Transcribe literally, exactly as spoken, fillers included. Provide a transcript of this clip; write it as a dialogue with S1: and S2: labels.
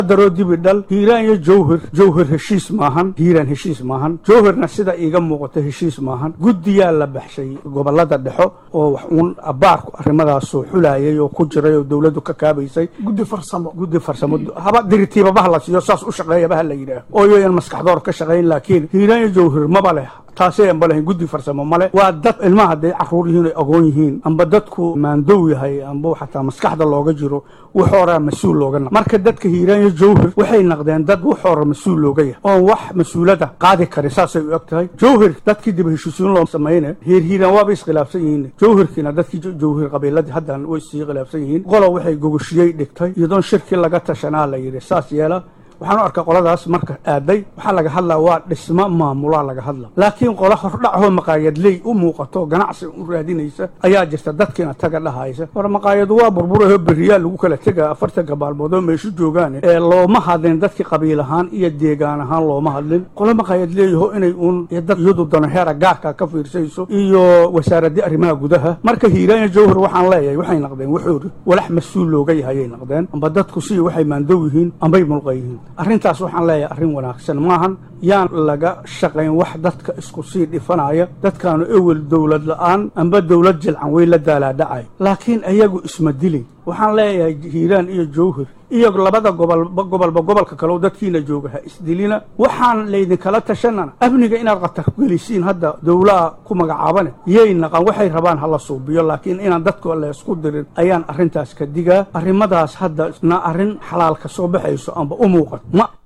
S1: darodi bidal hiiraan iyo jawhar jawhar heshiis maahan hiiraan heshiis maahan jawharna sida iiga muuqato heshiis maahan guddiyaa la baxshay gobolada dhexo oo wax uun abaarku arrimadaas soo xulayay oo ku jiray oo dawladdu ka kaabaysay
S2: guddi farsamo
S1: guddi farsamo haba diritiiba bah la siiyo saas u shaqeeya bah la yiraahdo oo yooyan maskaxdoor ka shaqeyn laakiin hiiraan iyo jawhar ma bale taasay aan balayn guddi farsamo male waa dad ilmaha day caruur yihiin ay agoon yihiin amba dadku maandow yahay amba xataa maskaxda looga jiro wuxuu mas'uul looga marka dadka hiiraan iyo jawhar waxay naqdeen dad wuxuu mas'uul looga yahay oo wax mas'uulada qaadi kara saasay u ogtahay jawhar dadkii dib heshiisiin loo sameeyay hiir hiiraan waa is khilaafsan yihiin jawharkina dadkii jawhar qabiilada haddan way sii khilaafsan yihiin qolo waxay gogoshiyay dhigtay iyadoo shirki laga tashanaa la yiri saas yeela waxaan arkaa qoladaas marka aaday waxa laga hadlaa waa dhismo maamula laga hadlaa laakiin qola hordhaco maqaayadley u muuqato ganacsi u raadinaysa ayaa jirta dadkina taga dhahaysa war maqaayadu waa burburayo bariya lagu kala taga afartan gabaalmood oo meeshu joogaan ee looma hadleen dadkii qabiil ahaan iyo deegaan ahaan looma hadlin qola maqaayadley oo inay uun dad yadu dana heera gaarka ka fiirsayso iyo wasaaradda arrimaha gudaha marka hiiraan jawhar waxaan leeyahay waxay naqdeen wuxuu walax mas'uul looga yahay naqdeen amba dadku si waxay maandow yihiin amba mulqayeen arrintaas waxaan leeyahay arrin wanaagsan maahan yaan laga shaqayn wax dadka isku sii dhifanaya dadkaanu ewel dawlad la'aan amba dawlad jilcan way la daalaadhacay laakiin ayagu isma dilin waxaan leeyahay hiiraan iyo jawhar iyo labada gobol gobolba gobolka kale dadkiina jooga ha isdilina waxaan leedin kala tashanana amniga inaad qatar gelisiin hadda dawladda ku magacaabane yey naqan waxay rabaan hala suubiyo laakiin inaan dadku la isku dirin ayaan arrintaas ka digaa arrimadaas hadda na arrin xalaal ka soo baxayso amba u muuqato ma